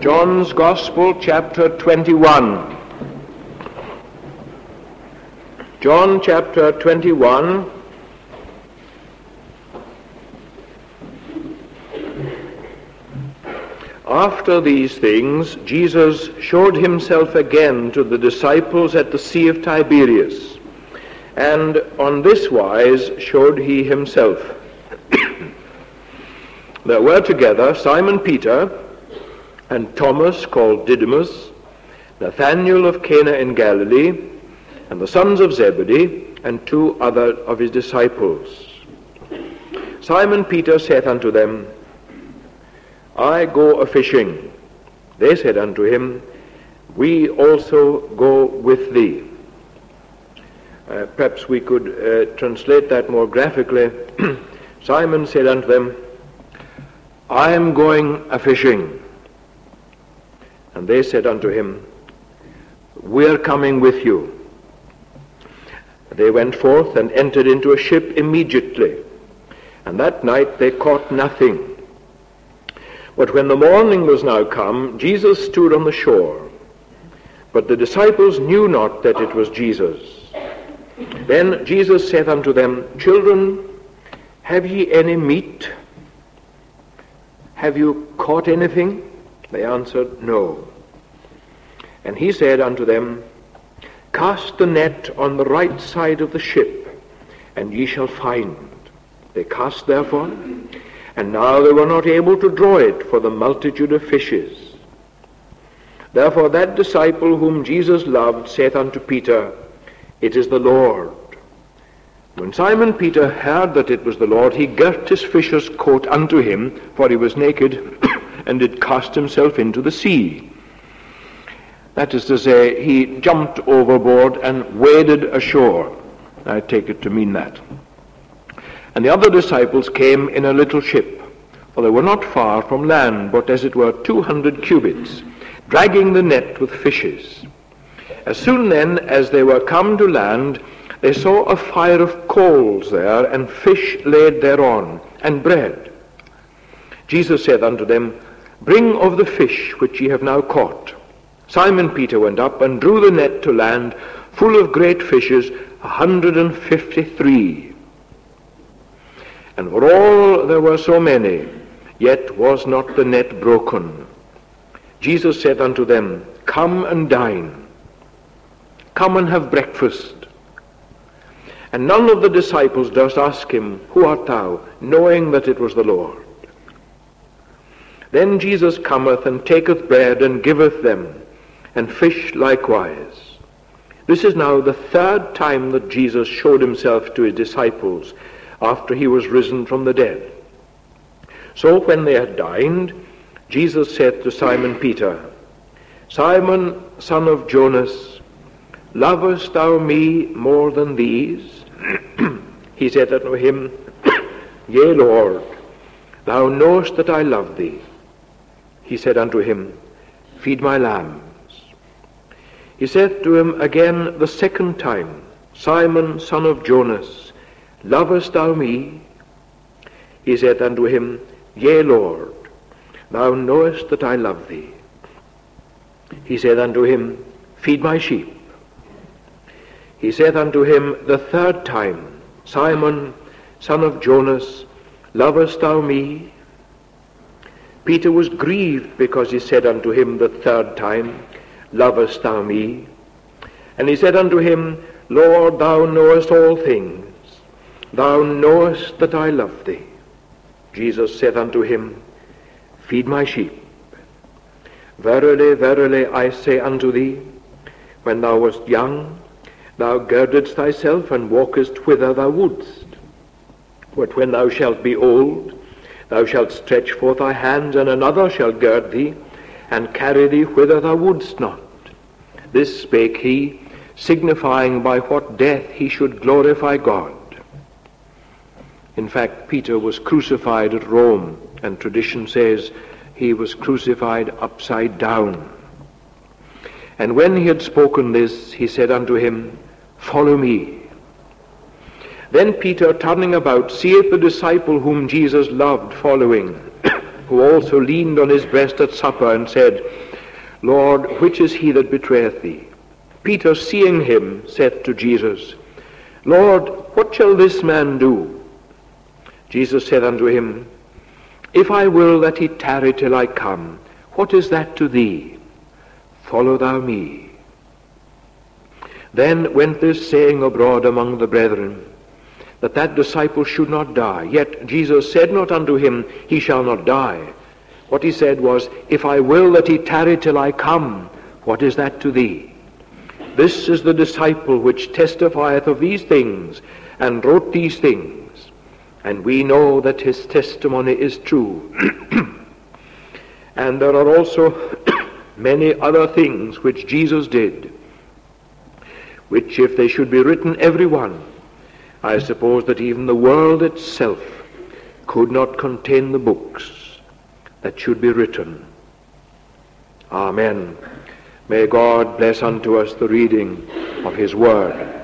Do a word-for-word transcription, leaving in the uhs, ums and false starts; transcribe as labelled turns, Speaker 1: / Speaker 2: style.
Speaker 1: John's Gospel, chapter twenty-one. John chapter twenty-one. After these things, Jesus showed himself again to the disciples at the Sea of Tiberias, and on this wise showed he himself. There were together Simon Peter, and Thomas called Didymus, Nathanael of Cana in Galilee, and the sons of Zebedee, and two other of his disciples. Simon Peter saith unto them, I go a-fishing. They said unto him, We also go with thee. Uh, perhaps we could uh, translate that more graphically. Simon said unto them, I am going a-fishing. And they said unto him, We are coming with you. They went forth and entered into a ship immediately, and that night they caught nothing. But when the morning was now come, Jesus stood on the shore, but the disciples knew not that it was Jesus. Then Jesus saith unto them, Children, have ye any meat? Have you caught anything? They answered, No. And he said unto them, Cast the net on the right side of the ship, and ye shall find. They cast therefore, and now they were not able to draw it for the multitude of fishes. Therefore that disciple whom Jesus loved saith unto Peter, It is the Lord. When Simon Peter heard that it was the Lord, he girt his fisher's coat unto him, for he was naked, and did cast himself into the sea. That is to say, he jumped overboard and waded ashore. I take it to mean that. And the other disciples came in a little ship, for they were not far from land, but as it were two hundred cubits, dragging the net with fishes. As soon then as they were come to land, they saw a fire of coals there, and fish laid thereon, and bread. Jesus said unto them, Bring of the fish which ye have now caught. Simon Peter went up and drew the net to land, full of great fishes, a hundred and fifty-three. And for all there were so many, yet was not the net broken. Jesus said unto them, Come and dine. Come and have breakfast. And none of the disciples durst ask him, Who art thou? Knowing that it was the Lord. Then Jesus cometh and taketh bread and giveth them, and fish likewise. This is now the third time that Jesus showed himself to his disciples after he was risen from the dead. So when they had dined, Jesus said to Simon Peter, Simon, son of Jonas, lovest thou me more than these? He said unto him, Yea, Lord, thou knowest that I love thee. He said unto him, Feed my lambs. He said to him again the second time, Simon, son of Jonas, lovest thou me? He said unto him, Yea, Lord, thou knowest that I love thee. He said unto him, Feed my sheep. He said unto him the third time, Simon, son of Jonas, lovest thou me? Peter was grieved because he said unto him the third time, Lovest thou me? And he said unto him, Lord, thou knowest all things. Thou knowest that I love thee. Jesus said unto him, Feed my sheep. Verily, verily, I say unto thee, when thou wast young, thou girdedst thyself and walkest whither thou wouldst. But when thou shalt be old, thou shalt stretch forth thy hands, and another shall gird thee, and carry thee whither thou wouldst not. This spake he, signifying by what death he should glorify God. In fact, Peter was crucified at Rome, and tradition says he was crucified upside down. And when he had spoken this, he said unto him, Follow me. Then Peter, turning about, seeth the disciple whom Jesus loved following, who also leaned on his breast at supper and said, Lord, which is he that betrayeth thee? Peter, seeing him, said to Jesus, Lord, what shall this man do? Jesus said unto him, If I will that he tarry till I come, what is that to thee? Follow thou me. Then went this saying abroad among the brethren, that that disciple should not die. Yet Jesus said not unto him, He shall not die. What he said was, If I will that he tarry till I come, what is that to thee? This is the disciple which testifieth of these things, and wrote these things. And we know that his testimony is true. And there are also many other things which Jesus did, which if they should be written every one, I suppose that even the world itself could not contain the books that should be written. Amen. May God bless unto us the reading of his word.